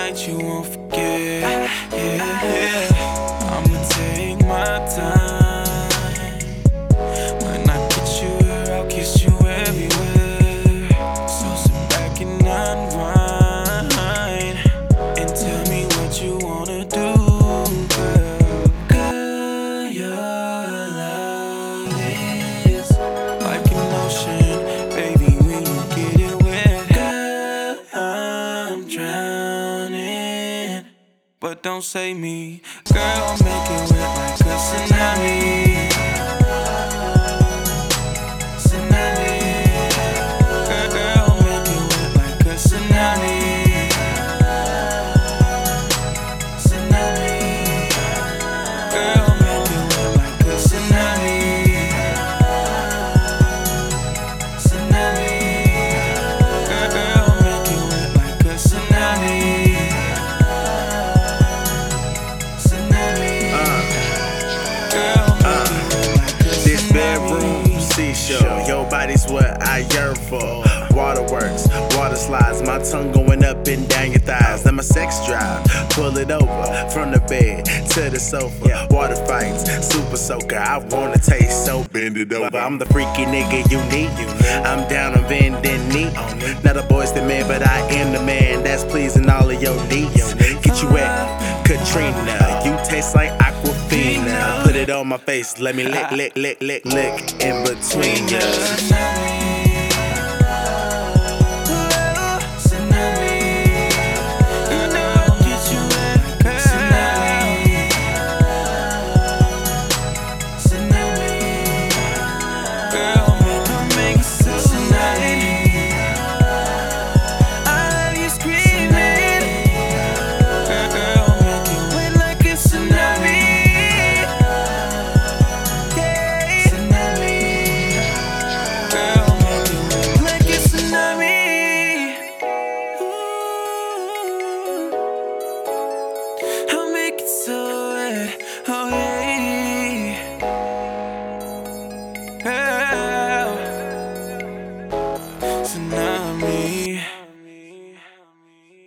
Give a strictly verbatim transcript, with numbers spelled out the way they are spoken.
night you won't forget. Yeah, yeah. I'ma take my time. When I get you here, I'll kiss you everywhere. So sit back and unwind and tell me what you wanna do, girl. Girl, your love is like an ocean, baby, when you get it wet. Girl, I'm drowning, but don't say me. Girl, make it wet like a tsunami. Tsunami. Girl, girl, make it wet like a tsunami. Tsunami. Girl, make it wet like a tsunami. Tsunami. Girl, girl, make it wet like a tsunami. This bedroom, seashore, your body's what I yearn for. Waterworks, water slides, my tongue going up and down your thighs. Let my sex drive, pull it over from the bed to the sofa. Water fights, super soaker, I wanna taste, so bend it over. I'm the freaky nigga you need. I'm down on bending knee. Not a boy's the man, but I am the man that's pleasing all of your needs. Get you wet, Katrina, you taste like Aquafina. Put it on my face, let me lick, lick, lick, lick, lick in between ya. Oh yeah, yeah. So now